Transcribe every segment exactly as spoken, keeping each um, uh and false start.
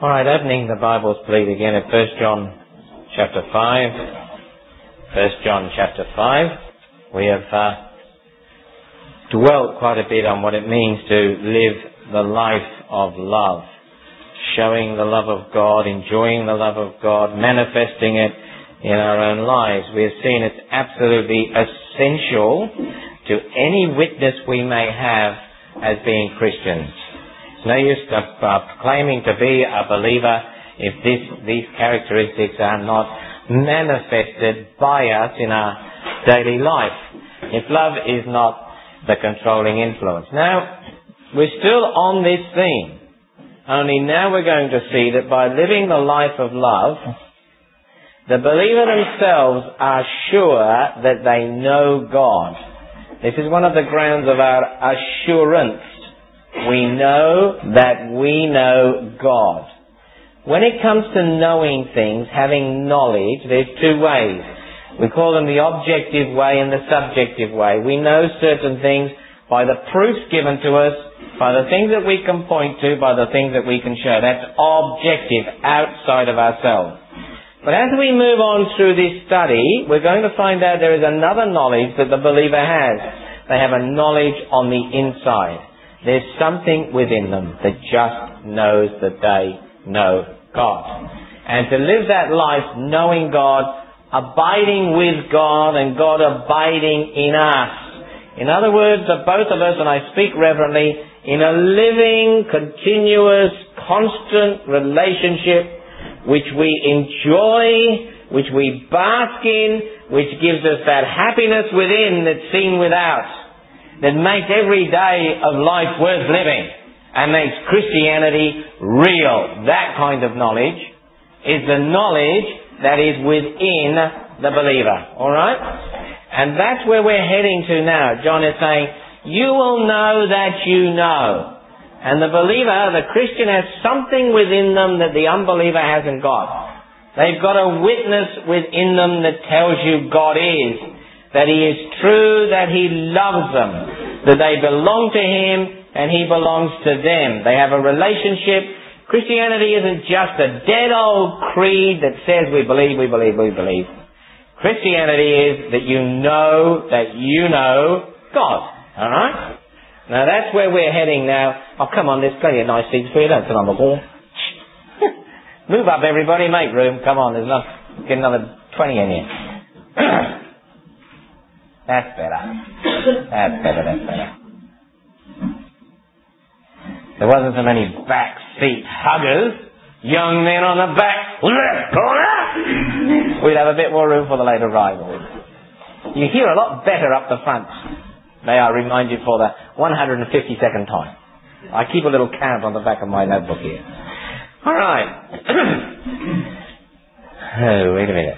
All right, opening the Bibles, please, again at First John chapter five. First John chapter five. We have uh, dwelt quite a bit on what it means to live the life of love. Showing the love of God, enjoying the love of God, manifesting it in our own lives. We have seen it's absolutely essential to any witness we may have as being Christians. It's no use to, uh, claiming to be a believer if this, these characteristics are not manifested by us in our daily life. If love is not the controlling influence. Now, we're still on this theme. Only now we're going to see that by living the life of love, the believer themselves are sure that they know God. This is one of the grounds of our assurance. We know that we know God. When it comes to knowing things, having knowledge, there's two ways. We call them the objective way and the subjective way. We know certain things by the proofs given to us, by the things that we can point to, by the things that we can show. That's objective, outside of ourselves. But as we move on through this study, we're going to find out there is another knowledge that the believer has. They have a knowledge on the inside. There's something within them that just knows that they know God. And to live that life knowing God, abiding with God, and God abiding in us. In other words, that both of us, and I speak reverently, in a living, continuous, constant relationship which we enjoy, which we bask in, which gives us that happiness within that's seen without, that makes every day of life worth living and makes Christianity real. That kind of knowledge is the knowledge that is within the believer. Alright? And that's where we're heading to now. John is saying, you will know that you know. And the believer, the Christian, has something within them that the unbeliever hasn't got. They've got a witness within them that tells you God is, that He is true, that He loves them, that they belong to Him and He belongs to them. They have a relationship. Christianity isn't just a dead old creed that says we believe, we believe, we believe. Christianity is that you know that you know God. Alright? Now that's where we're heading now. Oh, come on, there's plenty of nice seats for you. Don't sit on the wall. Move up, everybody. Make room. Come on, there's enough. Get another twenty in here. That's better. That's better, that's better. There wasn't so many back seat huggers. Young men on the back. Left corner. We'd have a bit more room for the late arrivals. You hear a lot better up the front. May I remind you for the one hundred fifty-second time. I keep a little count on the back of my notebook here. All right. Oh, wait a minute.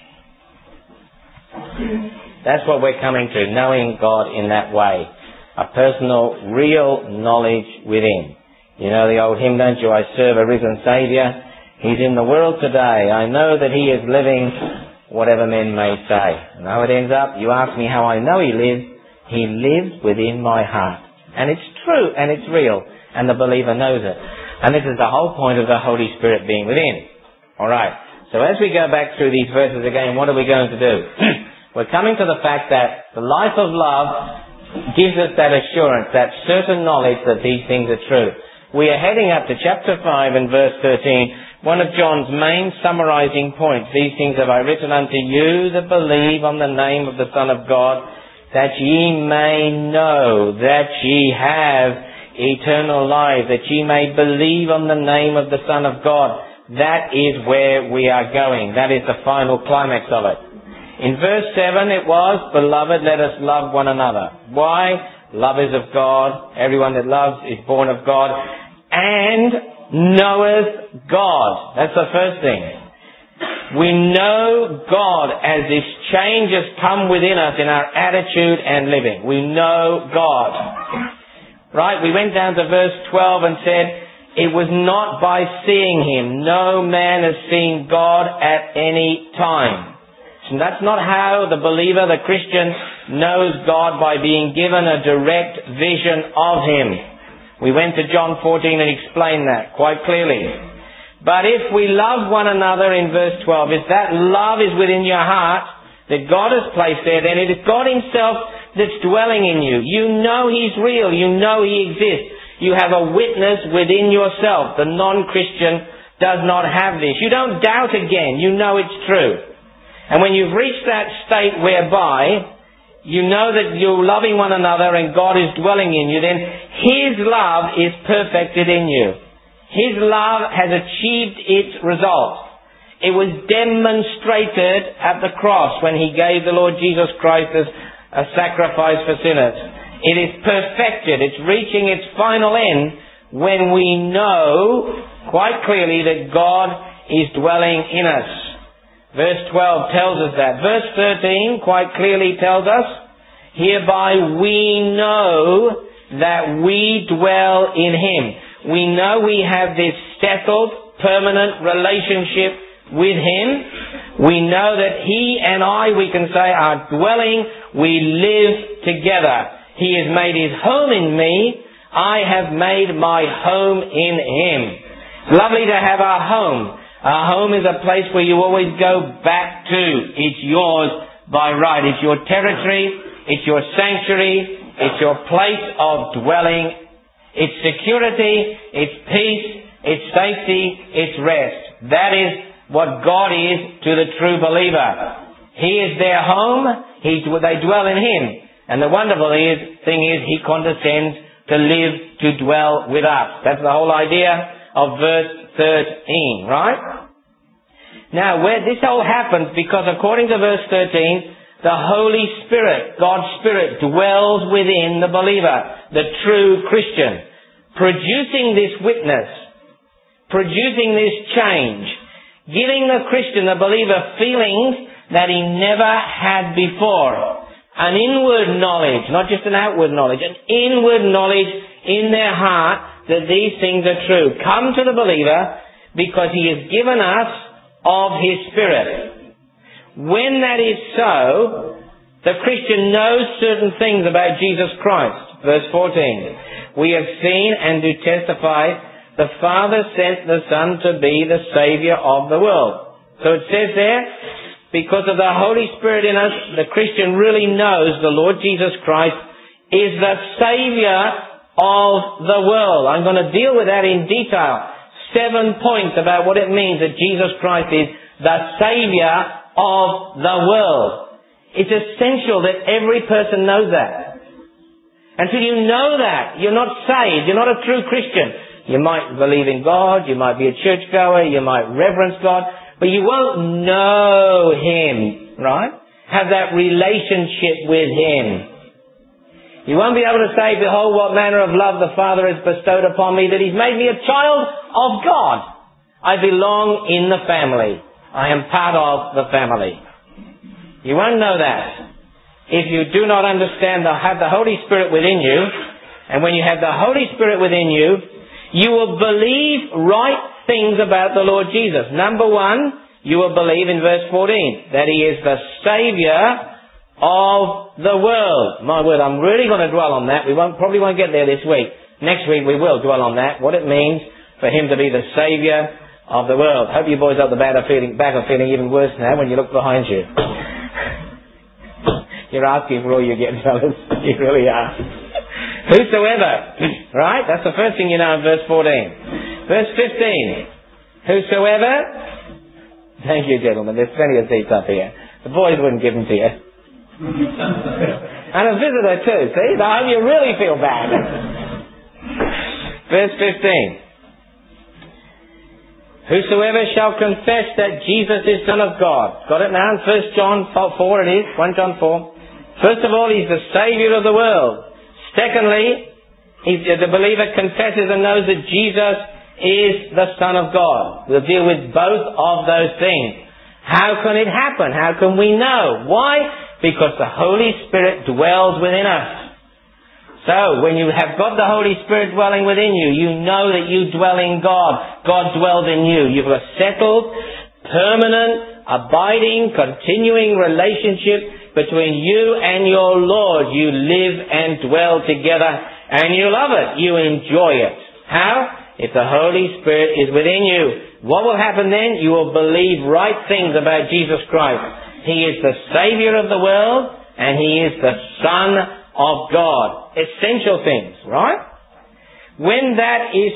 That's what we're coming to, knowing God in that way. A personal, real knowledge within. You know the old hymn, don't you? I serve a risen Saviour. He's in the world today. I know that He is living, whatever men may say. And how it ends up, you ask me how I know He lives. He lives within my heart. And it's true and it's real. And the believer knows it. And this is the whole point of the Holy Spirit being within. Alright. So as we go back through these verses again, what are we going to do? We're coming to the fact that the life of love gives us that assurance, that certain knowledge that these things are true. We are heading up to chapter five and verse thirteen, one of John's main summarizing points. These things have I written unto you that believe on the name of the Son of God, that ye may know that ye have eternal life, that ye may believe on the name of the Son of God. That is where we are going. That is the final climax of it. In verse seven it was, beloved, let us love one another. Why? Love is of God. Everyone that loves is born of God. And knoweth God. That's the first thing. We know God as this change has come within us in our attitude and living. We know God. Right? We went down to verse twelve and said, it was not by seeing Him. No man has seen God at any time. And that's not how the believer, the Christian, knows God, by being given a direct vision of Him. We went to John fourteen and explained that quite clearly. But if we love one another in verse twelve, if that love is within your heart, that God has placed there, then it is God Himself that's dwelling in you. You know He's real. You know He exists. You have a witness within yourself. The non-Christian does not have this. You don't doubt again. You know it's true. And when you've reached that state whereby you know that you're loving one another and God is dwelling in you, then His love is perfected in you. His love has achieved its result. It was demonstrated at the cross when He gave the Lord Jesus Christ as a sacrifice for sinners. It is perfected. It's reaching its final end when we know quite clearly that God is dwelling in us. Verse twelve tells us that. Verse thirteen quite clearly tells us, hereby we know that we dwell in Him. We know we have this settled, permanent relationship with Him. We know that He and I, we can say, are dwelling. We live together. He has made His home in me. I have made my home in Him. Lovely to have our home. Our home is a place where you always go back to. It's yours by right. It's your territory. It's your sanctuary. It's your place of dwelling. It's security. It's peace. It's safety. It's rest. That is what God is to the true believer. He is their home. He, they dwell in Him. And the wonderful is, thing is, He condescends to live, to dwell with us. That's the whole idea of verse thirteen, right? Now, where this all happens, because according to verse thirteen, the Holy Spirit, God's Spirit, dwells within the believer, the true Christian, producing this witness, producing this change, giving the Christian, the believer, feelings that he never had before. An inward knowledge, not just an outward knowledge, an inward knowledge in their heart that these things are true. Come to the believer because he has given us of His Spirit. When that is so, the Christian knows certain things about Jesus Christ. Verse fourteen. We have seen and do testify the Father sent the Son to be the Saviour of the world. So it says there, because of the Holy Spirit in us, the Christian really knows the Lord Jesus Christ is the Saviour of the world. I'm going to deal with that in detail. Seven points about what it means that Jesus Christ is the Saviour of the world. It's essential that every person knows that. Until you know that, you're not saved. You're not a true Christian. You might believe in God. You might be a churchgoer. You might reverence God. But you won't know Him, right? Have that relationship with Him. You won't be able to say, behold, what manner of love the Father has bestowed upon me, that He's made me a child of God. I belong in the family. I am part of the family. You won't know that if you do not understand, the, have the Holy Spirit within you. And when you have the Holy Spirit within you, you will believe right things about the Lord Jesus. Number one, you will believe in verse fourteen that He is the Saviour of the world. My word, I'm really going to dwell on that. We won't, probably won't get there this week. Next week we will dwell on that, what it means for Him to be the Saviour of the world. Hope you boys up the back are feeling, back are feeling even worse now when you look behind you. You're asking for all you get, fellas. You really are. Whosoever, right? That's the first thing you know in verse fourteen. Verse fifteen. Whosoever, thank you gentlemen, there's plenty of seats up here. The boys wouldn't give them to you. And a visitor too, see? I hope you really feel bad. Verse fifteen. Whosoever shall confess that Jesus is Son of God. Got it now in First John four it is, First John four. First of all, He's the Saviour of the world. Secondly, the believer confesses and knows that Jesus is the Son of God. We'll deal with both of those things. How can it happen? How can we know? Why? Because the Holy Spirit dwells within us. So, when you have got the Holy Spirit dwelling within you, you know that you dwell in God. God dwells in you. You've a settled, permanent, abiding, continuing relationship between you and your Lord. You live and dwell together, and you love it. You enjoy it. How? If the Holy Spirit is within you. What will happen then? You will believe right things about Jesus Christ. He is the Saviour of the world, and He is the Son of God. Essential things, right? When that is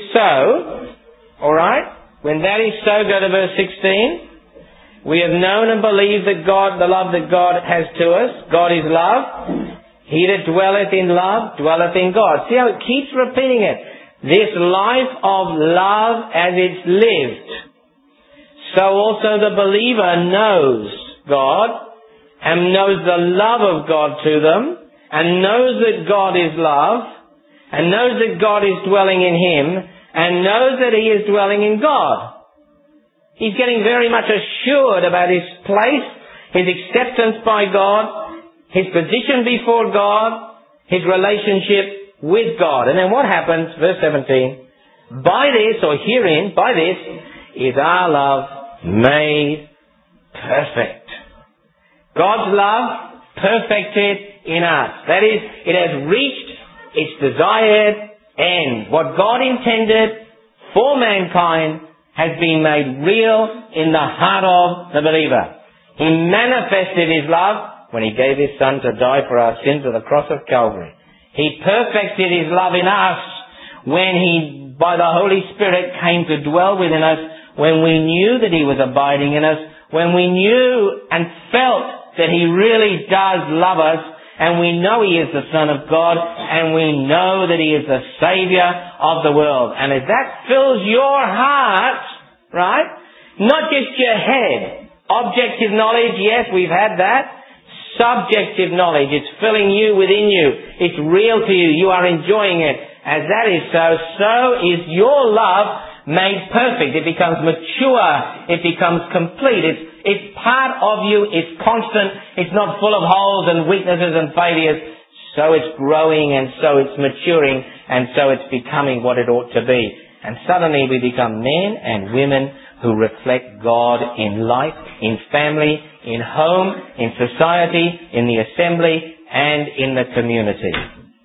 so, alright, when that is so, go to verse sixteen. We have known and believed that God, the love that God has to us. God is love. He that dwelleth in love, dwelleth in God. See how it keeps repeating it. This life of love as it's lived. So also the believer knows God and knows the love of God to them and knows that God is love and knows that God is dwelling in him and knows that he is dwelling in God. He's getting very much assured about his place, his acceptance by God, his position before God, his relationship with God. And then what happens? Verse seventeen. By this, or herein, by this, is our love made perfect. God's love perfected in us. That is, it has reached its desired end. What God intended for mankind has been made real in the heart of the believer. He manifested his love when he gave his Son to die for our sins at the cross of Calvary. He perfected his love in us when he, by the Holy Spirit, came to dwell within us, when we knew that he was abiding in us, when we knew and felt that he really does love us, and we know he is the Son of God, and we know that he is the Saviour of the world. And as that fills your heart, right, not just your head, objective knowledge, yes, we've had that, subjective knowledge, it's filling you within you, it's real to you, you are enjoying it. As that is so, so is your love made perfect. It becomes mature, it becomes complete, it's It's part of you, it's constant, it's not full of holes and weaknesses and failures. So it's growing and so it's maturing and so it's becoming what it ought to be. And suddenly we become men and women who reflect God in life, in family, in home, in society, in the assembly and in the community.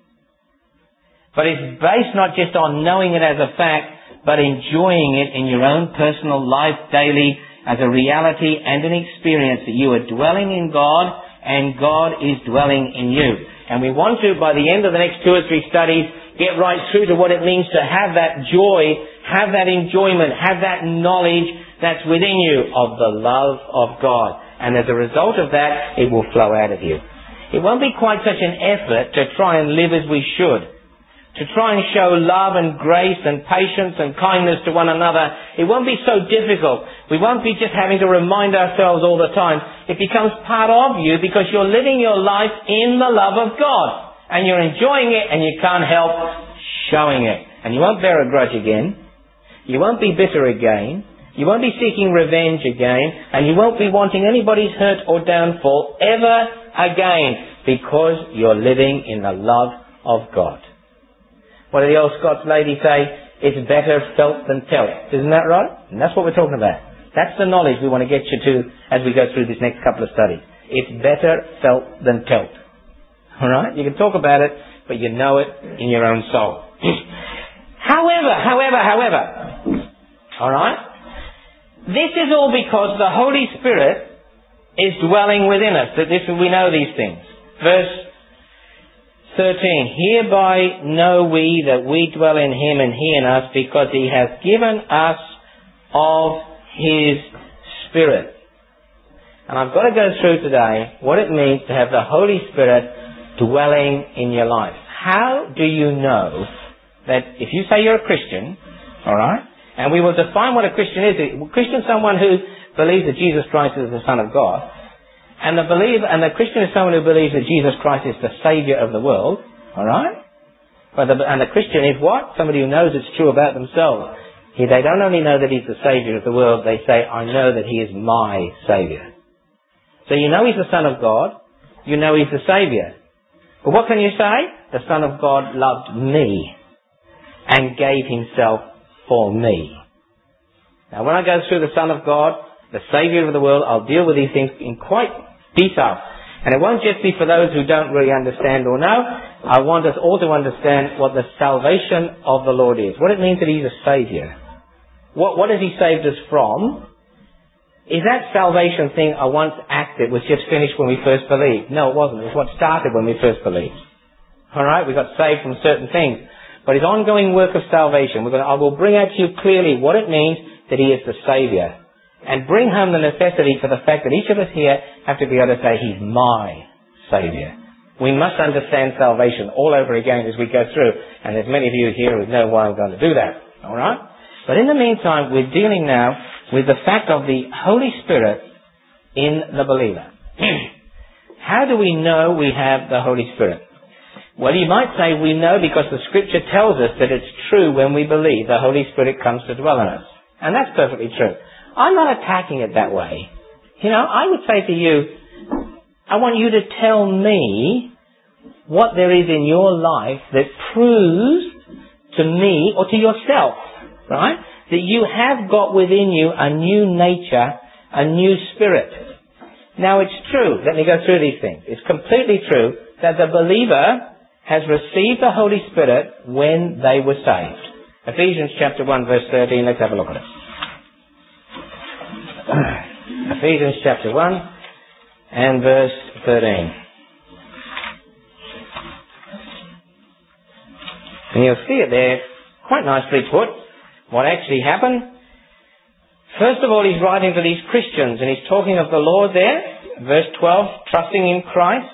But it's based not just on knowing it as a fact, but enjoying it in your own personal life daily, as a reality and an experience that you are dwelling in God and God is dwelling in you. And we want to, by the end of the next two or three studies, get right through to what it means to have that joy, have that enjoyment, have that knowledge that's within you of the love of God. And as a result of that, it will flow out of you. It won't be quite such an effort to try and live as we should, to try and show love and grace and patience and kindness to one another. It won't be so difficult. We won't be just having to remind ourselves all the time. It becomes part of you because you're living your life in the love of God. And you're enjoying it and you can't help showing it. And you won't bear a grudge again. You won't be bitter again. You won't be seeking revenge again. And you won't be wanting anybody's hurt or downfall ever again, because you're living in the love of God. What did the old Scots lady say? It's better felt than telt. Isn't that right? And that's what we're talking about. That's the knowledge we want to get you to as we go through this next couple of studies. It's better felt than telt. Alright? You can talk about it, but you know it in your own soul. however, however, however, alright? This is all because the Holy Spirit is dwelling within us. That this, we know these things. Verse thirteen, hereby know we that we dwell in him and he in us, because he hath given us of his Spirit. And I've got to go through today what it means to have the Holy Spirit dwelling in your life. How do you know that if you say you're a Christian, alright, and we will define what a Christian is. A Christian is someone who believes that Jesus Christ is the Son of God. And the believer, and the Christian is someone who believes that Jesus Christ is the Saviour of the world. Alright? But the, and the Christian is what? Somebody who knows it's true about themselves. He, they don't only know that he's the Saviour of the world, they say, I know that he is my Saviour. So you know he's the Son of God. You know he's the Saviour. But what can you say? The Son of God loved me and gave himself for me. Now when I go through the Son of God, the Saviour of the world, I'll deal with these things in quite detail. And it won't just be for those who don't really understand or know. I want us all to understand what the salvation of the Lord is. What it means that he's a Saviour. what, what has He saved us from? Is that salvation thing I once acted was just finished when we first believed? No, it wasn't. It's what started when we first believed. Alright, we got saved from certain things. But His ongoing work of salvation, we're going to, I will bring out to you clearly what it means that He is the Saviour. And bring home the necessity for the fact that each of us here have to be able to say, He's my Saviour. We must understand salvation all over again as we go through. And there's many of you here who know why I'm going to do that. Alright? But in the meantime, we're dealing now with the fact of the Holy Spirit in the believer. How do we know we have the Holy Spirit? Well, you might say we know because the Scripture tells us that it's true when we believe the Holy Spirit comes to dwell in us. And that's perfectly true. I'm not attacking it that way. You know, I would say to you, I want you to tell me what there is in your life that proves to me or to yourself, right, that you have got within you a new nature, a new spirit. Now it's true, let me go through these things. It's completely true that the believer has received the Holy Spirit when they were saved. Ephesians chapter one verse thirteen, let's have a look at it. Ephesians chapter one and verse thirteen. And you'll see it there, quite nicely put, what actually happened. First of all, he's writing to these Christians, and he's talking of the Lord there, verse twelve, trusting in Christ.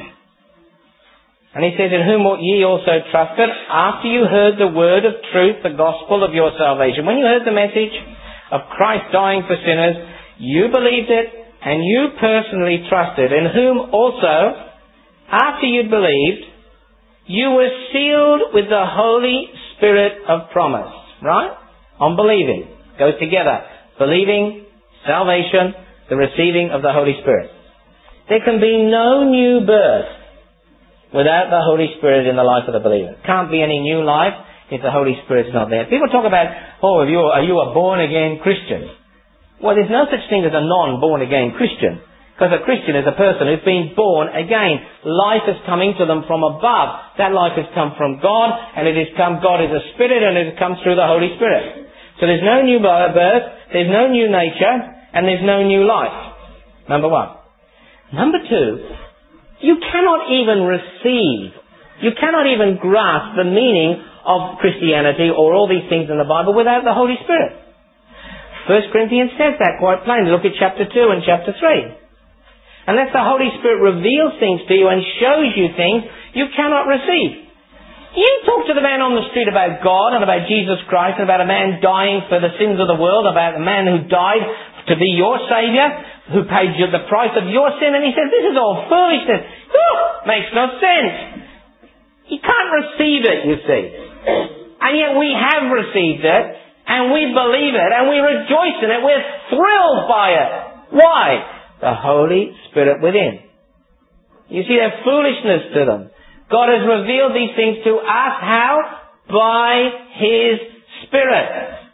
And he says, in whom ye also trusted, after you heard the word of truth, the gospel of your salvation. When you heard the message of Christ dying for sinners, you believed it, and you personally trusted, in whom also, after you'd believed, you were sealed with the Holy Spirit of promise. Right? On believing. Goes together. Believing, salvation, the receiving of the Holy Spirit. There can be no new birth without the Holy Spirit in the life of the believer. Can't be any new life if the Holy Spirit's not there. People talk about, oh, are you, are you a born-again Christian? Well, there's no such thing as a non-born-again Christian. Because a Christian is a person who's been born again. Life is coming to them from above. That life has come from God, and it has come, God is a Spirit, and it has come through the Holy Spirit. So there's no new birth, there's no new nature, and there's no new life. Number one. Number two, you cannot even receive, you cannot even grasp the meaning of Christianity or all these things in the Bible without the Holy Spirit. First Corinthians says that quite plainly. Look at chapter two and chapter three. Unless the Holy Spirit reveals things to you and shows you things, you cannot receive. You talk to the man on the street about God and about Jesus Christ and about a man dying for the sins of the world, about a man who died to be your Saviour, who paid you the price of your sin, and he says, this is all foolishness. Whew, makes no sense. He can't receive it, you see. And yet we have received it, and we believe it, and we rejoice in it. We're thrilled by it. Why? The Holy Spirit within. You see, they're foolishness to them. God has revealed these things to us. How? By His Spirit.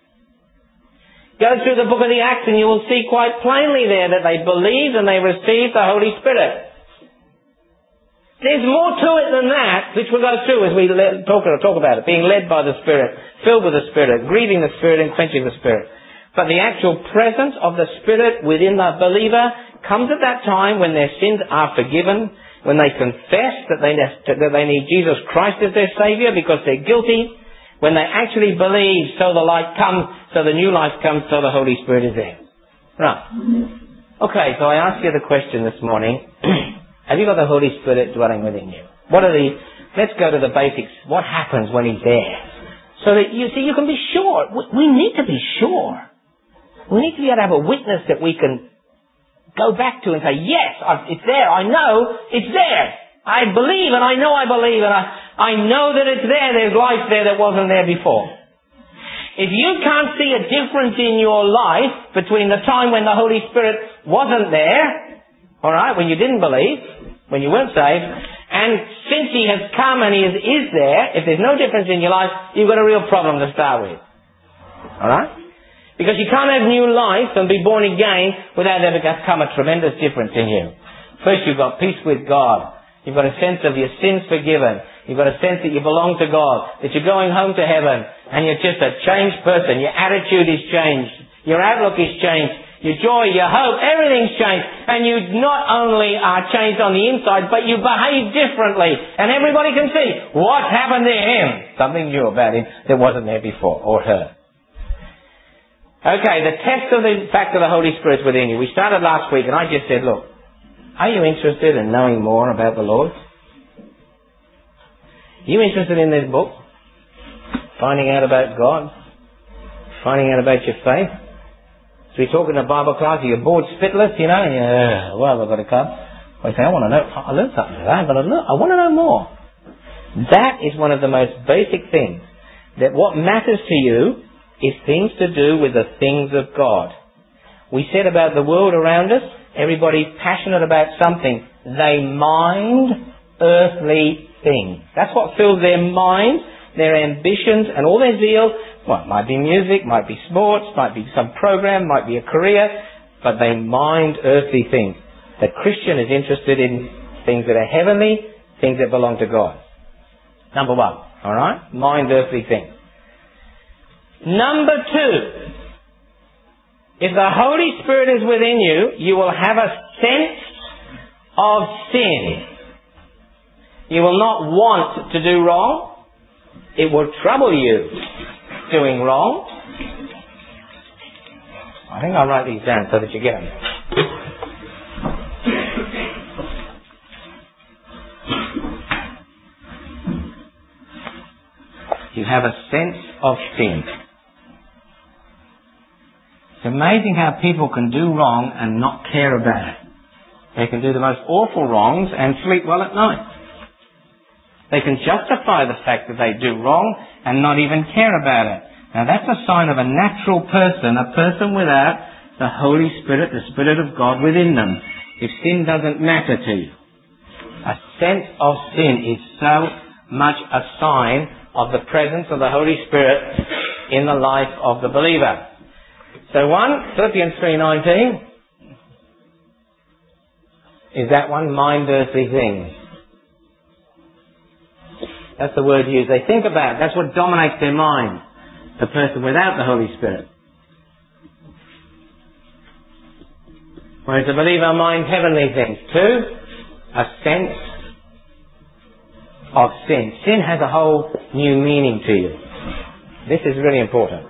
Go through the book of the Acts and you will see quite plainly there that they believed and they received the Holy Spirit. There's more to it than that, which we'll go through as we talk, talk about it. Being led by the Spirit, filled with the Spirit, grieving the Spirit and quenching the Spirit. But the actual presence of the Spirit within the believer comes at that time when their sins are forgiven, when they confess that they, that they need Jesus Christ as their Saviour because they're guilty, when they actually believe, so the light comes, so the new life comes, so the Holy Spirit is there. Right. Okay, so I asked you the question this morning, have you got the Holy Spirit dwelling within you? What are the, let's go to the basics. What happens when He's there? So that you see, you can be sure. We, we need to be sure. We need to be able to have a witness that we can go back to and say, yes, I've, it's there. I know it's there. I believe and I know I believe and I, I know that it's there. There's life there that wasn't there before. If you can't see a difference in your life between the time when the Holy Spirit wasn't there, alright, when you didn't believe, when you weren't saved, and since He has come and He is, is there, if there's no difference in your life, you've got a real problem to start with. Alright? Because you can't have new life and be born again without there become a tremendous difference in you. First, you've got peace with God. You've got a sense of your sins forgiven. You've got a sense that you belong to God, that you're going home to heaven, and you're just a changed person. Your attitude is changed. Your outlook is changed. Your joy, your hope, everything's changed. And you not only are changed on the inside, but you behave differently. And everybody can see what's happened to him. Something new about him that wasn't there before, or her. Okay, the test of the fact of the Holy Spirit's within you. We started last week, and I just said, look, are you interested in knowing more about the Lord? Are you interested in this book? Finding out about God? Finding out about your faith? So we talk in a Bible class, are you bored spitless, you know? And you're, well, I've got to come. I say, I want to know, I learned something today, but I, learned, I want to know more. That is one of the most basic things. That what matters to you is things to do with the things of God. We said about the world around us, everybody's passionate about something. They mind earthly things. That's what fills their minds, their ambitions, and all their zeal. Well, it might be music, might be sports, might be some program, might be a career, but they mind earthly things. The Christian is interested in things that are heavenly, things that belong to God. Number one, alright? Mind earthly things. Number two, if the Holy Spirit is within you, you will have a sense of sin. You will not want to do wrong. It will trouble you doing wrong. I think I'll write these down so that you get them. You have a sense of sin. It's amazing how people can do wrong and not care about it. They can do the most awful wrongs and sleep well at night. They can justify the fact that they do wrong and not even care about it. Now that's a sign of a natural person, a person without the Holy Spirit, the Spirit of God within them. If sin doesn't matter to you. A sense of sin is so much a sign of the presence of the Holy Spirit in the life of the believer. So one, Philippians three nineteen, is that one, mind earthly things. That's the word used. They think about it. That's what dominates their mind. The person without the Holy Spirit. Whereas the believer minds heavenly things. Two, a sense of sin. Sin has a whole new meaning to you. This is really important.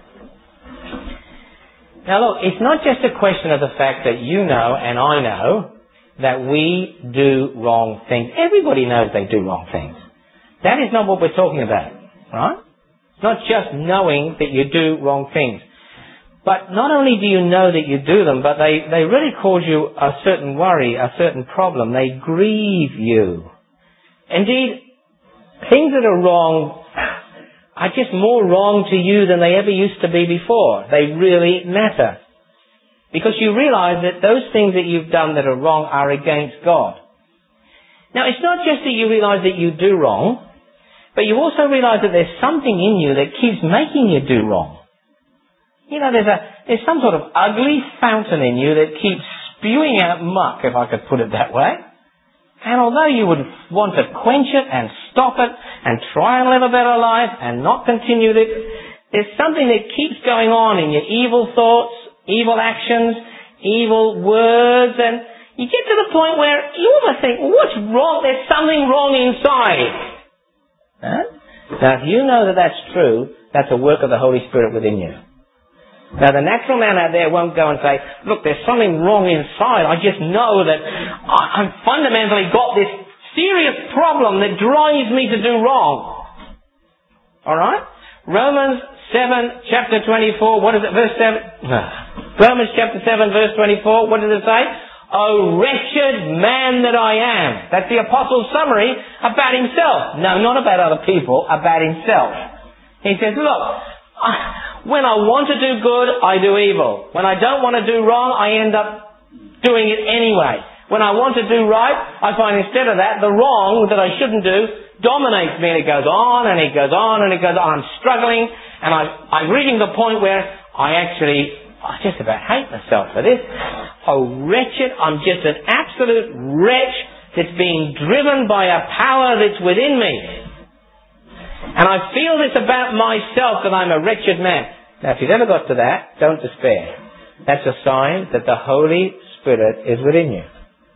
Now look, it's not just a question of the fact that you know and I know that we do wrong things. Everybody knows they do wrong things. That is not what we're talking about, right? It's not just knowing that you do wrong things. But not only do you know that you do them, but they, they really cause you a certain worry, a certain problem. They grieve you. Indeed, things that are wrong are just more wrong to you than they ever used to be before. They really matter. Because you realize that those things that you've done that are wrong are against God. Now, it's not just that you realize that you do wrong, but you also realize that there's something in you that keeps making you do wrong. You know, there's a there's some sort of ugly fountain in you that keeps spewing out muck, if I could put it that way. And although you would want to quench it and stop it and try and live a better life and not continue this, there's something that keeps going on in your evil thoughts, evil actions, evil words, and you get to the point where you almost think, what's wrong? There's something wrong inside. Huh? Now, if you know that that's true, that's a work of the Holy Spirit within you. Now, the natural man out there won't go and say, look, there's something wrong inside. I just know that I've fundamentally got this serious problem that drives me to do wrong. Alright? Romans seven, chapter twenty-four, what is it, verse seven? Romans chapter seven, verse twenty-four, what does it say? O wretched man that I am. That's the apostle's summary about himself. No, not about other people, about himself. He says, look, when I want to do good, I do evil. When I don't want to do wrong, I end up doing it anyway. When I want to do right, I find instead of that, the wrong that I shouldn't do dominates me, and it goes on and it goes on and it goes on. I'm struggling, and I, I'm reaching the point where I actually, I just about hate myself for this. Oh, wretched, I'm just an absolute wretch that's being driven by a power that's within me. And I feel this about myself, that I'm a wretched man. Now, if you've ever got to that, don't despair. That's a sign that the Holy Spirit is within you.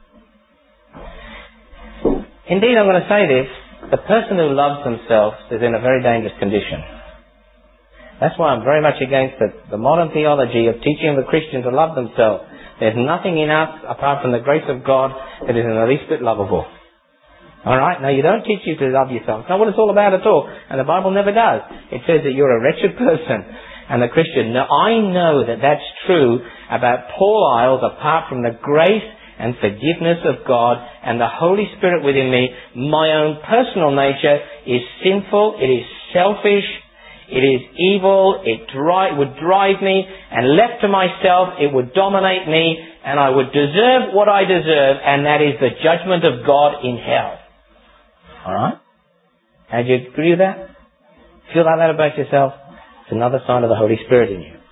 Indeed, I'm going to say this, the person who loves themselves is in a very dangerous condition. That's why I'm very much against the, the modern theology of teaching the Christian to love themselves. There's nothing in us, apart from the grace of God, that is in the least bit lovable. Alright? Now, you don't teach you to love yourself. It's not what it's all about at all. And the Bible never does. It says that you're a wretched person. And the Christian. Now, I know that that's true about Paul Isles, apart from the grace and forgiveness of God and the Holy Spirit within me. My own personal nature is sinful, it is selfish, it is evil, it dri- would drive me, and left to myself, it would dominate me, and I would deserve what I deserve, and that is the judgment of God in hell. Alright? How do you agree with that? Feel like that about yourself? It's another sign of the Holy Spirit in you.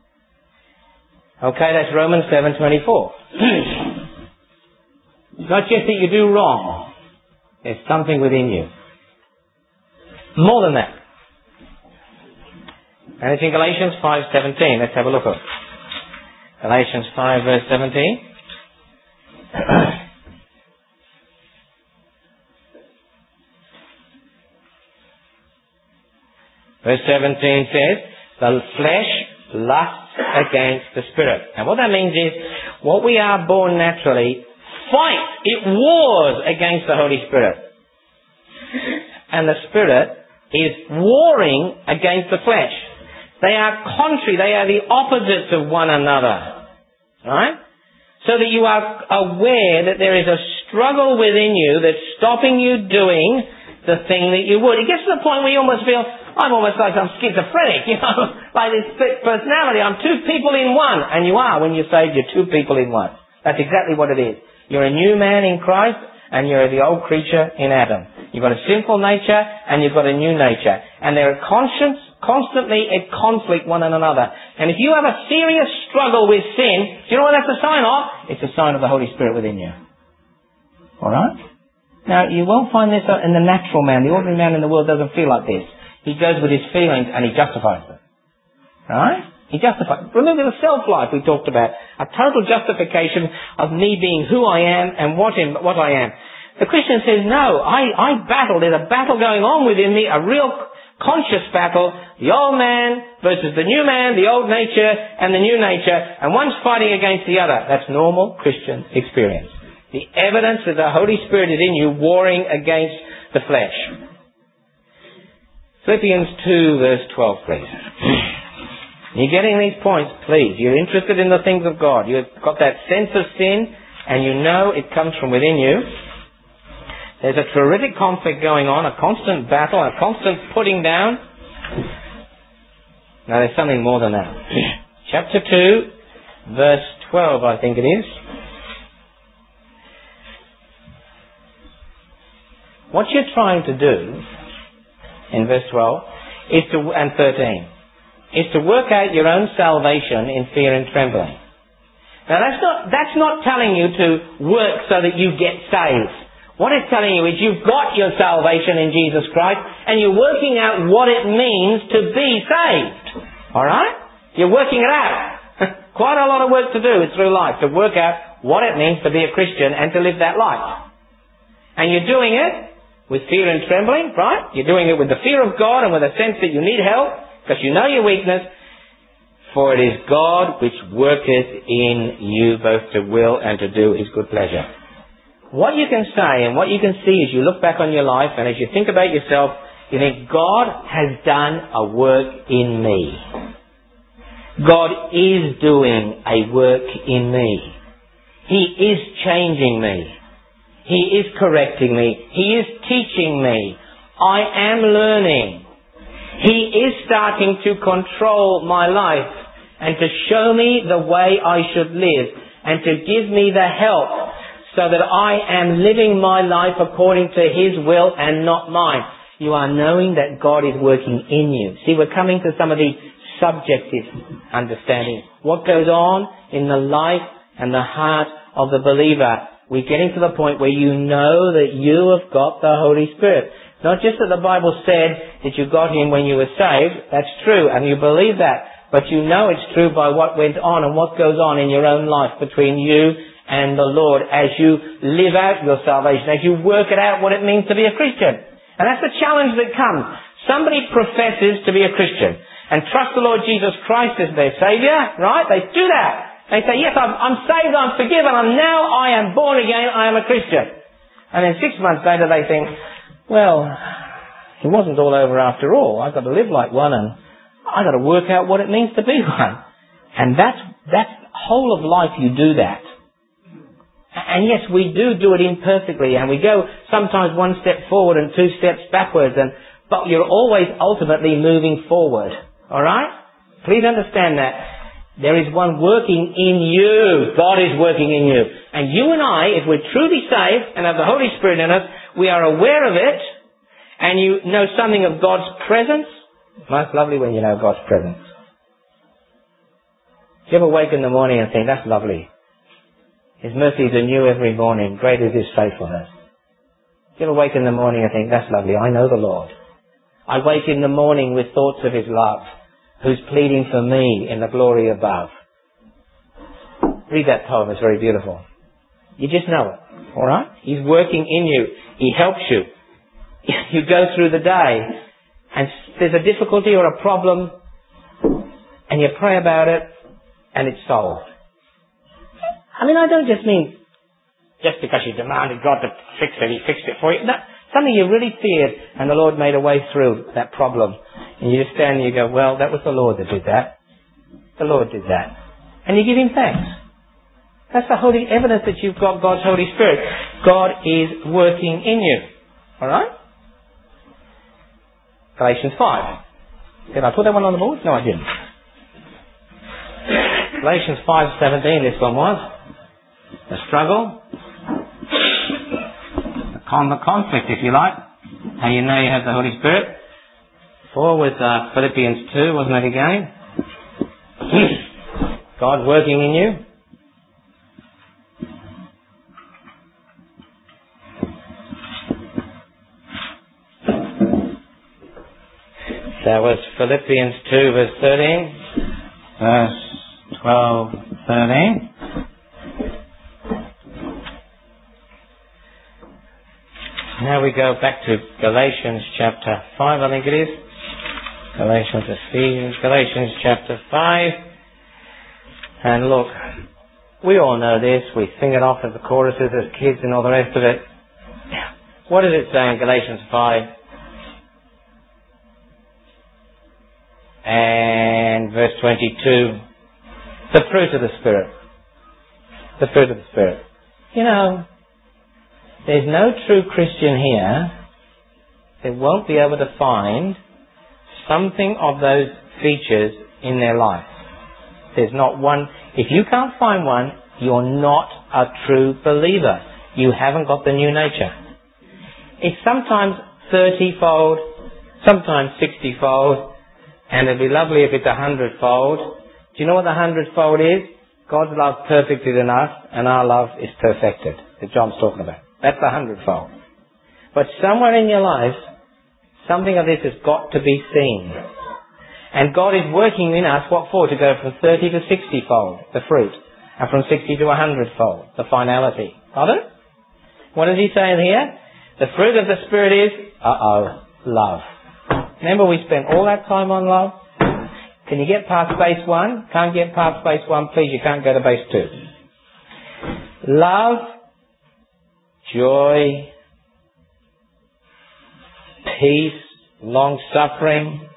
Okay, that's Romans seven twenty-four. It's not just that you do wrong. There's something within you. More than that. And it's in Galatians five seventeen. Let's have a look at it. Galatians five verse seventeen. Verse seventeen says, the flesh lusts against the Spirit. And what that means is, what we are born naturally fights, it wars against the Holy Spirit. And the Spirit is warring against the flesh. They are contrary, they are the opposites of one another. Right? So that you are aware that there is a struggle within you that's stopping you doing the thing that you would. It gets to the point where you almost feel, I'm almost like I'm schizophrenic, you know, like this split personality. I'm two people in one. And you are, when you're saved, you're two people in one. That's exactly what it is. You're a new man in Christ, and you're the old creature in Adam. You've got a sinful nature, and you've got a new nature. And they're conscious, constantly at conflict one and another. And if you have a serious struggle with sin, do you know what that's a sign of? It's a sign of the Holy Spirit within you. Alright? Now, you won't find this in the natural man. The ordinary man in the world doesn't feel like this. He goes with his feelings and he justifies them. Right? He justifies. Remember the self-life we talked about. A total justification of me being who I am and what, in, what I am. The Christian says, no, I, I battle. There's a battle going on within me, a real conscious battle. The old man versus the new man, the old nature and the new nature, and one's fighting against the other. That's normal Christian experience. The evidence that the Holy Spirit is in you warring against the flesh. Philippians two verse twelve, please. You're getting these points, please. You're interested in the things of God. You've got that sense of sin, and you know it comes from within you. There's a terrific conflict going on, a constant battle, a constant putting down. Now there's something more than that. Chapter two, verse twelve, I think it is. What you're trying to do in verse twelve is to, and thirteen, is to work out your own salvation in fear and trembling. Now that's not, that's not telling you to work so that you get saved. What it's telling you is you've got your salvation in Jesus Christ and you're working out what it means to be saved. Alright? You're working it out. Quite a lot of work to do through life to work out what it means to be a Christian and to live that life. And you're doing it with fear and trembling, right? You're doing it with the fear of God and with a sense that you need help because you know your weakness. For it is God which worketh in you both to will and to do His good pleasure. What you can say and what you can see as you look back on your life and as you think about yourself, you think God has done a work in me. God is doing a work in me. He is changing me. He is correcting me. He is teaching me. I am learning. He is starting to control my life and to show me the way I should live and to give me the help so that I am living my life according to His will and not mine. You are knowing that God is working in you. See, we're coming to some of the subjective understanding. What goes on in the life and the heart of the believer. We're getting to the point where you know that you have got the Holy Spirit. Not just that the Bible said that you got Him when you were saved. That's true, and you believe that. But you know it's true by what went on and what goes on in your own life between you and the Lord as you live out your salvation, as you work it out what it means to be a Christian. And that's the challenge that comes. Somebody professes to be a Christian and trust the Lord Jesus Christ as their Saviour, right? They do that. They say, yes, I'm, I'm saved, I'm forgiven, I'm now, I am born again, I am a Christian. And then six months later they think, well, it wasn't all over after all. I've got to live like one and I've got to work out what it means to be one. And that's, that's whole of life you do that. And yes, we do do it imperfectly and we go sometimes one step forward and two steps backwards, and but you're always ultimately moving forward. Alright? Please understand that. There is one working in you. God is working in you. And you and I, if we're truly saved and have the Holy Spirit in us, we are aware of it, and you know something of God's presence. Most lovely when you know God's presence. Do you ever wake in the morning and think, that's lovely? His mercies are new every morning. Great is His faithfulness. Do you ever wake in the morning and think, that's lovely, I know the Lord. I wake in the morning with thoughts of His love, who's pleading for me in the glory above. Read that poem, it's very beautiful. You just know it, alright? He's working in you. He helps you. You go through the day and there's a difficulty or a problem and you pray about it and it's solved. I mean, I don't just mean just because you demanded God to fix it, He fixed it for you. No, something you really feared and the Lord made a way through that problem. And you just stand and you go, well, that was the Lord that did that. The Lord did that. And you give Him thanks. That's the holy evidence that you've got God's Holy Spirit. God is working in you. Alright? Galatians five. Did I put that one on the board? No, I didn't. Galatians five seventeen, this one was. The struggle. The, con- the conflict, if you like. How you know you have the Holy Spirit. Four was uh, Philippians two, wasn't it again? God working in you. That was Philippians two, verse thirteen. Verse twelve, thirteen. Now we go back to Galatians chapter five, I think it is. Galatians, Ephesians, Galatians chapter five. And look, we all know this. We sing it off as the choruses as kids and all the rest of it. What does it say in Galatians five? And verse twenty-two. The fruit of the Spirit. The fruit of the Spirit. You know, there's no true Christian here that won't be able to find something of those features in their life. There's not one. If you can't find one, you're not a true believer. You haven't got the new nature. It's sometimes thirty-fold, sometimes sixty-fold, and it'd be lovely if it's a hundredfold. Do you know what the hundredfold is? God's love perfected in us, and our love is perfected, that John's talking about. That's a hundredfold. But somewhere in your life, something of this has got to be seen. And God is working in us, what for? To go from thirty to sixty-fold, the fruit. And from sixty to a hundredfold, the finality. Pardon? What is he saying here? The fruit of the Spirit is, uh-oh, love. Remember we spent all that time on love? Can you get past base one? Can't get past base one, please, you can't go to base two. Love, joy, peace, long-suffering,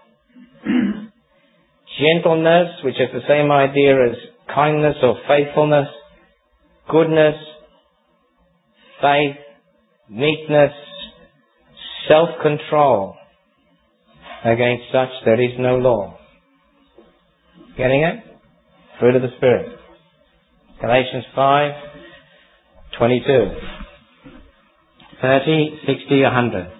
gentleness, which is the same idea as kindness or faithfulness, goodness, faith, meekness, self-control. Against such there is no law. Getting it? Fruit of the Spirit. Galatians five, twenty-two. thirty, sixty, one hundred.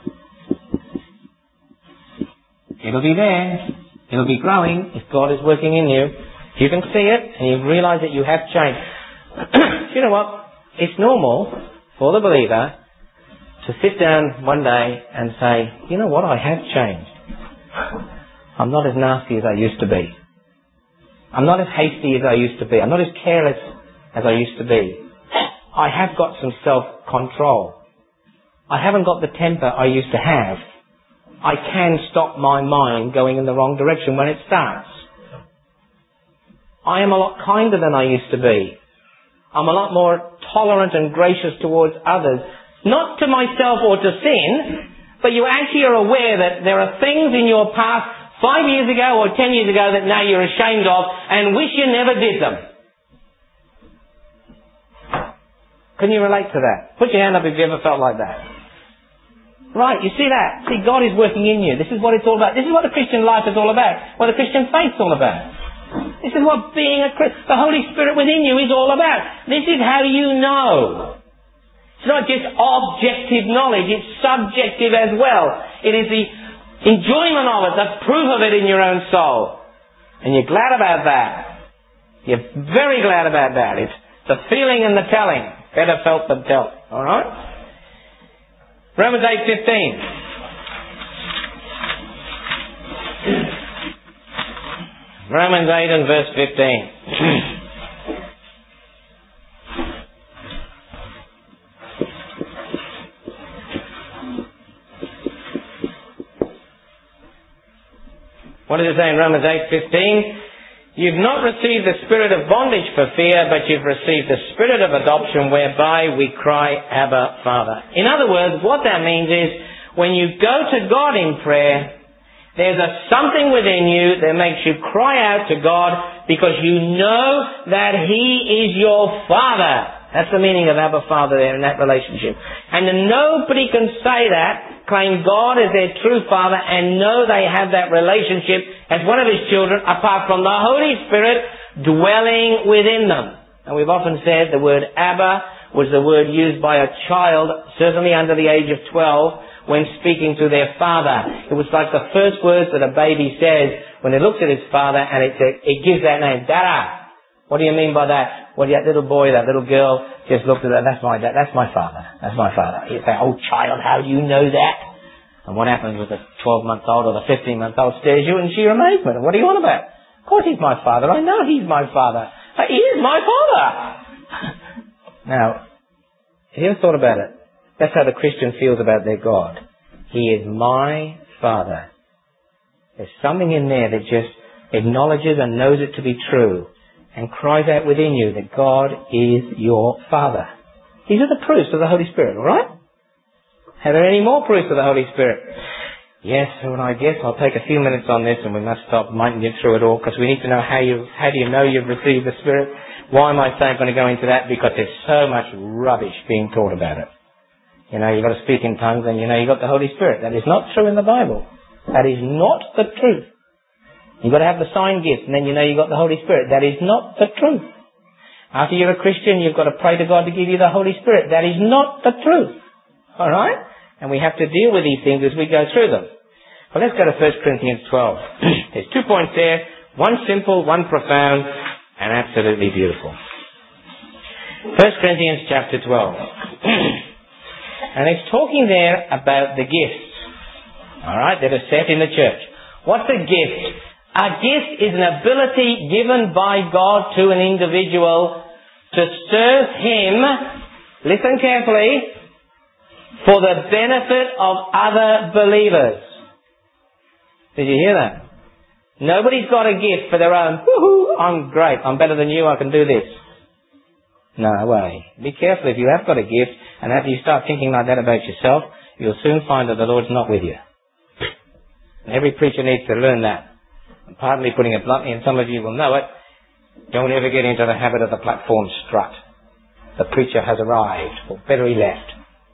It'll be there. It'll be growing if God is working in you. If you can see it and you realize that you have changed. You know what? It's normal for the believer to sit down one day and say, you know what, I have changed. I'm not as nasty as I used to be. I'm not as hasty as I used to be. I'm not as careless as I used to be. I have got some self-control. I haven't got the temper I used to have. I can stop my mind going in the wrong direction when it starts. I am a lot kinder than I used to be. I'm a lot more tolerant and gracious towards others. Not to myself or to sin, but you actually are aware that there are things in your past five years ago or ten years ago that now you're ashamed of and wish you never did them. Can you relate to that? Put your hand up if you ever felt like that. Right, you see that? See, God is working in you. This is what it's all about. This is what the Christian life is all about. What the Christian faith is all about. This is what being a Christian, the Holy Spirit within you is all about. This is how you know. It's not just objective knowledge, it's subjective as well. It is the enjoyment of it, the proof of it in your own soul. And you're glad about that. You're very glad about that. It's the feeling and the telling. Better felt than felt. Alright? Romans eight fifteen. Romans eight and verse fifteen. What does it say in Romans eight fifteen? You've not received the spirit of bondage for fear, but you've received the spirit of adoption whereby we cry, Abba, Father. In other words, what that means is when you go to God in prayer, there's a something within you that makes you cry out to God because you know that He is your Father. That's the meaning of Abba, Father there in that relationship. And nobody can say that, claim God as their true Father, and know they have that relationship as one of His children apart from the Holy Spirit dwelling within them. And we've often said the word Abba was the word used by a child, certainly under the age of twelve, when speaking to their father. It was like the first words that a baby says when it looks at its father, and it, it gives that name, Dada. What do you mean by that? Well, that little boy, that little girl just looked at that. That's my dad. That's my father. That's my father. You say, oh child, how do you know that? And what happens with the twelve-month-old or the fifteen-month-old stares you in sheer amazement. What are you on about? Of course he's my father. I know he's my father. He is my father. Now, have you ever thought about it? That's how the Christian feels about their God. He is my Father. There's something in there that just acknowledges and knows it to be true and cries out within you that God is your Father. These are the proofs of the Holy Spirit, alright? Are there any more proofs of the Holy Spirit? Yes, and I guess I'll take a few minutes on this and we must stop mighting you through it all because we need to know how you, how do you know you've received the Spirit? Why am I saying I'm going to go into that? Because there's so much rubbish being taught about it. You know, you've got to speak in tongues and you know you've got the Holy Spirit. That is not true in the Bible. That is not the truth. You've got to have the sign gift and then you know you've got the Holy Spirit. That is not the truth. After you're a Christian, you've got to pray to God to give you the Holy Spirit. That is not the truth. Alright? And we have to deal with these things as we go through them. Well, let's go to First Corinthians twelve. There's two points there. One simple, one profound, and absolutely beautiful. First Corinthians chapter twelve. And it's talking there about the gifts. Alright, that are set in the church. What's a gift? A gift is an ability given by God to an individual to serve Him, listen carefully, for the benefit of other believers. Did you hear that? Nobody's got a gift for their own, woohoo, I'm great, I'm better than you, I can do this. No way. Be careful if you have got a gift, and after you start thinking like that about yourself, you'll soon find that the Lord's not with you. And every preacher needs to learn that. And pardon me putting it bluntly, and some of you will know it, don't ever get into the habit of the platform strut. The preacher has arrived, or better he left.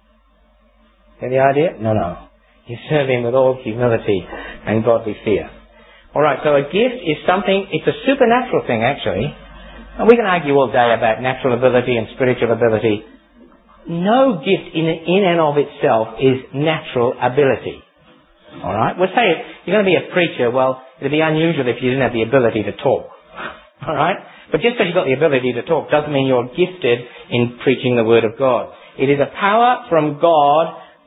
Get the idea? No, no. You serve Him with all humility and godly fear. Alright, so a gift is something, it's a supernatural thing actually. And we can argue all day about natural ability and spiritual ability. No gift in, in and of itself is natural ability. Alright? We'll say you're going to be a preacher, well, it'd be unusual if you didn't have the ability to talk. Alright? But just because you've got the ability to talk doesn't mean you're gifted in preaching the Word of God. It is a power from God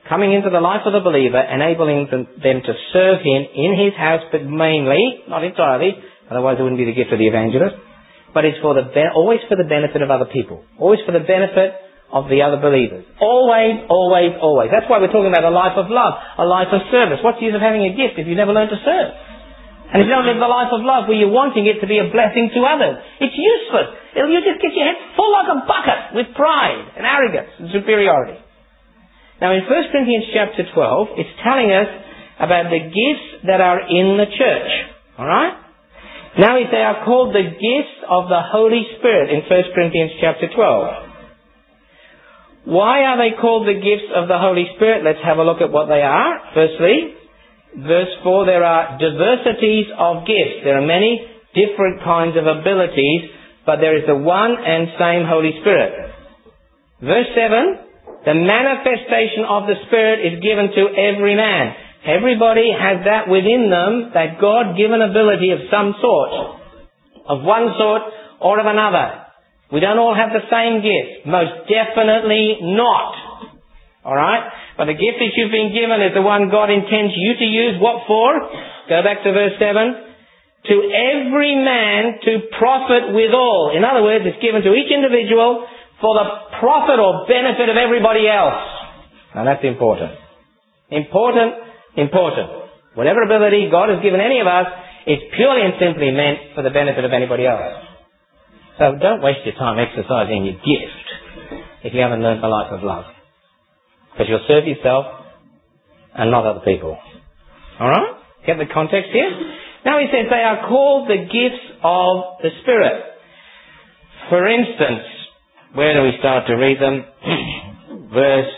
coming into the life of the believer, enabling them, them to serve him in his house, but mainly, not entirely, otherwise it wouldn't be the gift of the evangelist, but it's for the be- always for the benefit of other people. Always for the benefit of the other believers. Always, always, always. That's why we're talking about a life of love, a life of service. What's the use of having a gift if you never learn to serve? And if you don't live the life of love where you're wanting it to be a blessing to others, it's useless. It'll, you'll just get your head full like a bucket with pride and arrogance and superiority. Now in First Corinthians chapter twelve, it's telling us about the gifts that are in the church. Alright? Now they are called the gifts of the Holy Spirit in First Corinthians chapter twelve. Why are they called the gifts of the Holy Spirit? Let's have a look at what they are. Firstly, verse four, there are diversities of gifts. There are many different kinds of abilities, but there is the one and same Holy Spirit. Verse seven, the manifestation of the Spirit is given to every man. Everybody has that within them, that God-given ability of some sort, of one sort or of another. We don't all have the same gift. Most definitely not. Alright? But the gift that you've been given is the one God intends you to use. What for? Go back to verse seven. To every man to profit withal. In other words, it's given to each individual for the profit or benefit of everybody else. Now that's important. Important, important. Whatever ability God has given any of us is purely and simply meant for the benefit of anybody else. So don't waste your time exercising your gift if you haven't learned the life of love. Because you'll serve yourself and not other people. Alright? Get the context here? Now he says they are called the gifts of the Spirit. For instance, where do we start to read them? Verse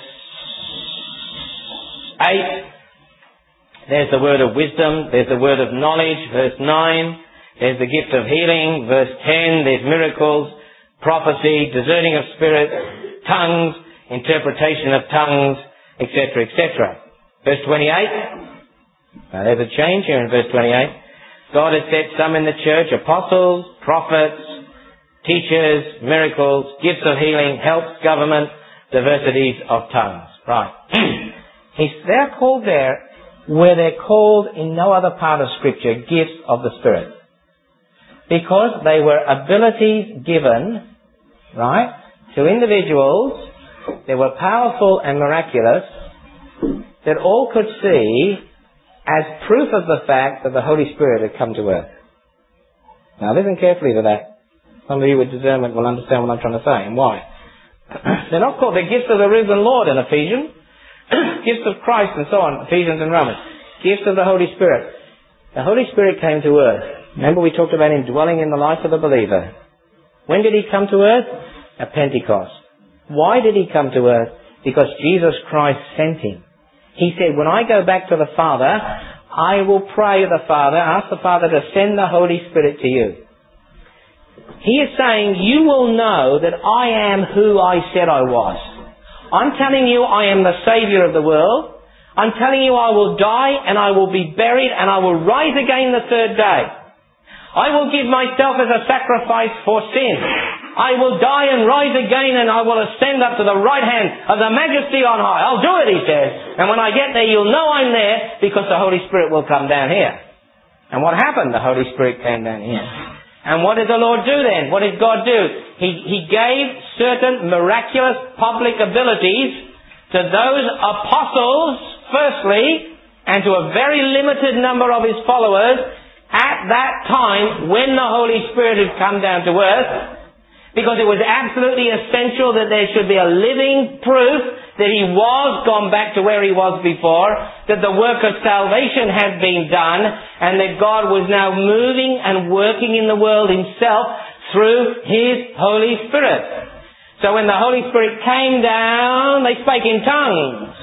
eight. There's the word of wisdom. There's the word of knowledge. Verse nine. There's the gift of healing. Verse ten, there's miracles, prophecy, discerning of spirits, tongues, interpretation of tongues, et cetera, et cetera. Verse twenty-eight. Now there's a change here in verse twenty-eight. God has set some in the church, apostles, prophets, teachers, miracles, gifts of healing, helps, government, diversities of tongues. Right. He's, they're called there where they're called in no other part of Scripture gifts of the Spirit. Because they were abilities given, right, to individuals that were powerful and miraculous that all could see as proof of the fact that the Holy Spirit had come to earth. Now listen carefully to that. Some of you with discernment will understand what I'm trying to say and why. They're not called the gifts of the risen Lord in Ephesians. Gifts of Christ and so on, Ephesians and Romans. Gifts of the Holy Spirit. The Holy Spirit came to earth. Remember we talked about him dwelling in the life of the believer. When did he come to earth? At Pentecost. Why did he come to earth? Because Jesus Christ sent him. He said, when I go back to the Father, I will pray to the Father, ask the Father to send the Holy Spirit to you. He is saying, you will know that I am who I said I was. I'm telling you I am the Saviour of the world. I'm telling you I will die and I will be buried and I will rise again the third day. I will give myself as a sacrifice for sin. I will die and rise again and I will ascend up to the right hand of the Majesty on high. I'll do it, he says. And when I get there, you'll know I'm there because the Holy Spirit will come down here. And what happened? The Holy Spirit came down here. And what did the Lord do then? What did God do? He, he gave certain miraculous public abilities to those apostles, firstly, and to a very limited number of his followers at that time when the Holy Spirit had come down to earth, because it was absolutely essential that there should be a living proof that he was gone back to where he was before, that the work of salvation had been done, and that God was now moving and working in the world himself through his Holy Spirit. So when the Holy Spirit came down, they spake in tongues.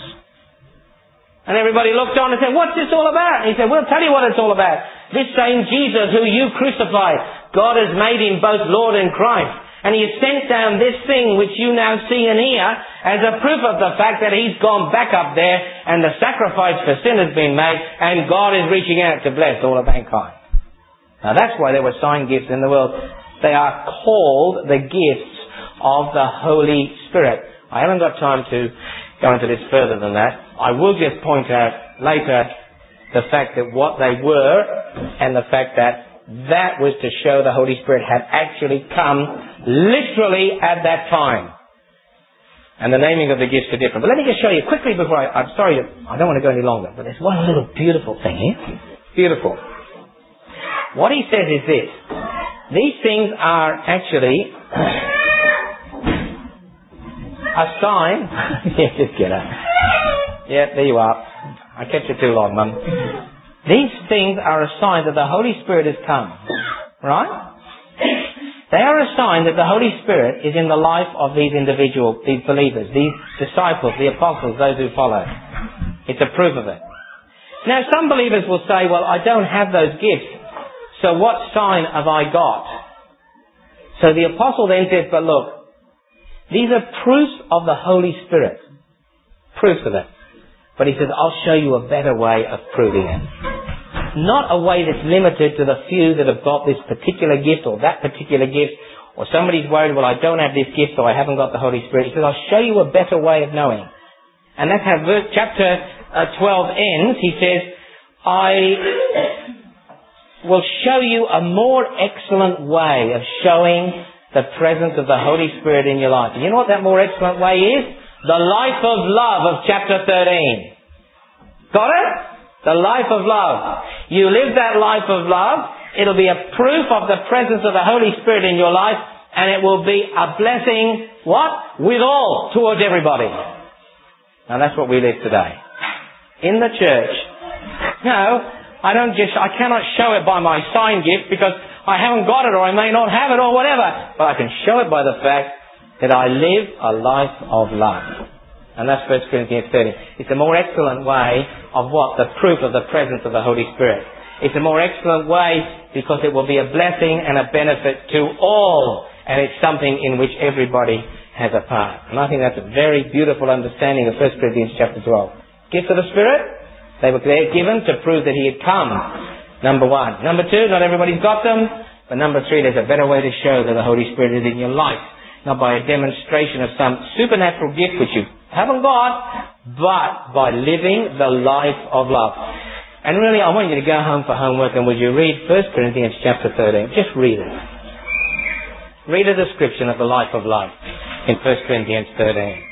And everybody looked on and said, what's this all about? And he said, we'll tell you what it's all about. This same Jesus who you crucified, God has made him both Lord and Christ. And he has sent down this thing which you now see and hear as a proof of the fact that he's gone back up there and the sacrifice for sin has been made and God is reaching out to bless all of mankind. Now that's why there were sign gifts in the world. They are called the gifts of the Holy Spirit. I haven't got time to go into this further than that. I will just point out later the fact that what they were and the fact that that was to show the Holy Spirit had actually come literally at that time. And the naming of the gifts are different. But let me just show you quickly before I... I'm sorry, to, I don't want to go any longer, but there's one little beautiful thing here. Beautiful. What he says is this. These things are actually a sign... yeah, just get out. Yeah, there you are. I kept you too long, Mum. These things are a sign that the Holy Spirit has come. Right? They are a sign that the Holy Spirit is in the life of these individuals, these believers, these disciples, the apostles, those who follow. It's a proof of it. Now, some believers will say, well, I don't have those gifts, so what sign have I got? So the apostle then says, but look, these are proofs of the Holy Spirit. Proofs of it. But he says, I'll show you a better way of proving it. Not a way that's limited to the few that have got this particular gift or that particular gift, or somebody's worried, well, I don't have this gift, so I haven't got the Holy Spirit. He says, I'll show you a better way of knowing. And that's how verse, chapter uh, twelve ends. He says, I will show you a more excellent way of showing the presence of the Holy Spirit in your life. And you know what that more excellent way is? The life of love of chapter thirteen. Got it? The life of love. You live that life of love, it'll be a proof of the presence of the Holy Spirit in your life, and it will be a blessing, what? With all, towards everybody. Now that's what we live today. In the church. No, I don't just, I cannot show it by my sign gift because I haven't got it or I may not have it or whatever. But I can show it by the fact that I live a life of love. And that's First Corinthians thirteen. It's a more excellent way of what? The proof of the presence of the Holy Spirit. It's a more excellent way because it will be a blessing and a benefit to all. And it's something in which everybody has a part. And I think that's a very beautiful understanding of First Corinthians chapter twelve. Gifts of the Spirit, they were given to prove that He had come. Number one. Number two, not everybody's got them. But number three, there's a better way to show that the Holy Spirit is in your life. Not by a demonstration of some supernatural gift which you haven't got, but by living the life of love. And really, I want you to go home for homework, and would you read First Corinthians chapter thirteen? Just read it. Read a description of the life of love in First Corinthians thirteen.